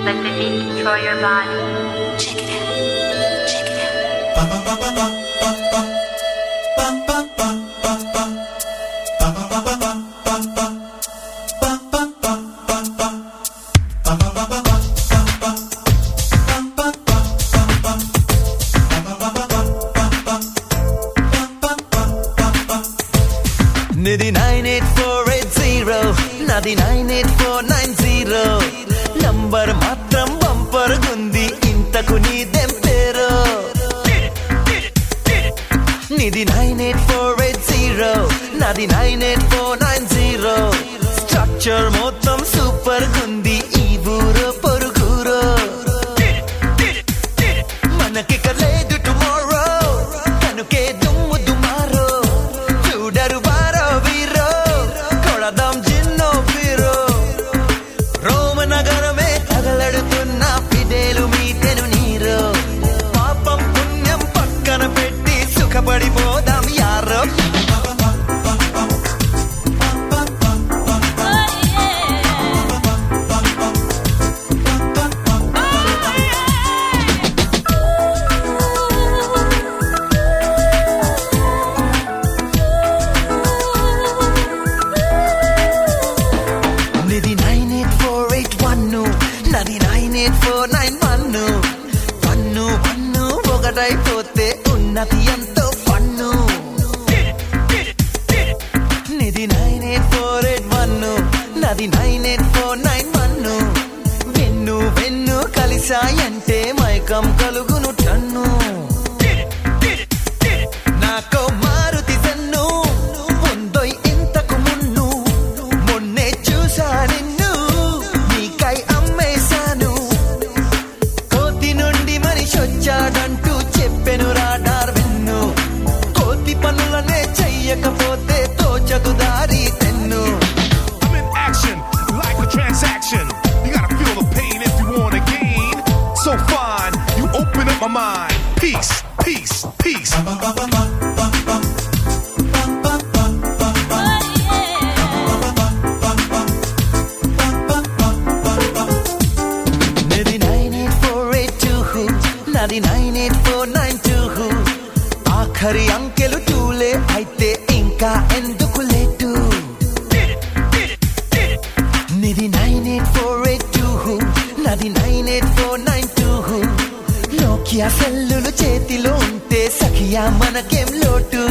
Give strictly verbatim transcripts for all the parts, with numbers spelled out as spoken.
Let the beat control your body. Check it out. Check it out. Ba ba ba ba ba ba ba. Ba ba ba ba ba. Ba ba ba ba ba ba ba. Ba ba ba ba ba. Ba ba ba ba ba ba. Nidhi nine eight four eight zero, Nadi nine eight four nine zero. Number matram bumper gundi, intaku needem pero. Nidhi nine eight four eight zero, Nadi nine eight four nine zero. Structure mottam super gundi, ee uro poruguro. Manaki kaledu tomorrow, kanuke dummu dumaro. Chudaru baro viro, kodadam jinno viro. Roma nagarame tagaladutunna pidelu meetenu neero. Paapam punyam pakkana petti sukhapadivodam yaro. Nidhi nine eight four eight one, Nadi nine eight four nine one. Pannu pannu ఒకటైపోతే ఉన్నది ఎంతో పన్ను. Nidhi nine eight four eight one, Nadi nine eight four nine one. వెన్ను వెన్ను కలిసాయంటే మైకం కలుగును ton. నాకో మారుతి జన్ను ఉందోయ్ ఇంతకు మున్ను. మొన్నే చూసా నిన్ను నీకై అమ్మేశాను. కోతి నుండి మనిషొచ్చాడంటూ చెప్పెను రాడార్ వెన్ను. కోతి పనులనే చెయ్యకపోతే తోచదు దారి తెన్ను. I'm in action, like a transaction. You gotta feel the pain if you wanna gain. So fine, you open up my mind. Peace, peace, peace. Ba ba ba ba ba ba. Ba ba ba ba ba. Nidhi nine eight four eight two, Nadi nine eight four nine two. ఆఖరి అంకెలు టూలే అయితే ఇంకా ఎందుకు late. Nidhi nine eight four eight two, Nadi nine eight four nine two. Nokia సెల్లులు చేతిలో ఉంటే సఖియా మనకేం లోటు.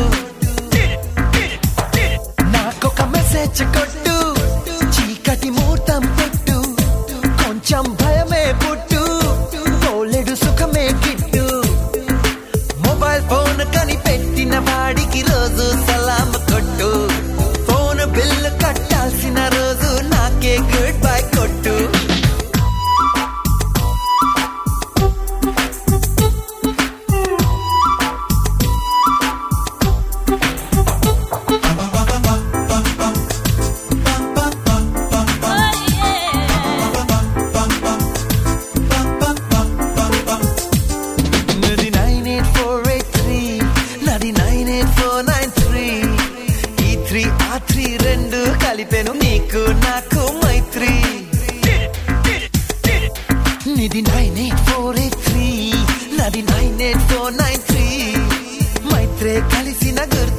నాకొక మెసేజ్ కొట్టు, చీకటి మూర్తం పెట్టు. కొంచెం భయమే పుట్టు, పోలేడు సుఖమే గిట్టు. మొబైల్ ఫోన్ కనిపెట్టిన వాడికి రోజు సలాం కొట్టు. ఫోన్ బిల్లు కట్టాల్సిన రోజు నాకే గుడ్ బై కొట్టు. Nidhi nine eight four eight three, Nadi nine eight four nine three. ఈ త్రీ ఆ త్రీ రెండు కలిపెను నీకు నాకు మైత్రి. Nidhi nine eight four eight three, Nadi nine eight four nine three. మైత్రే కలిసిన గుర్తు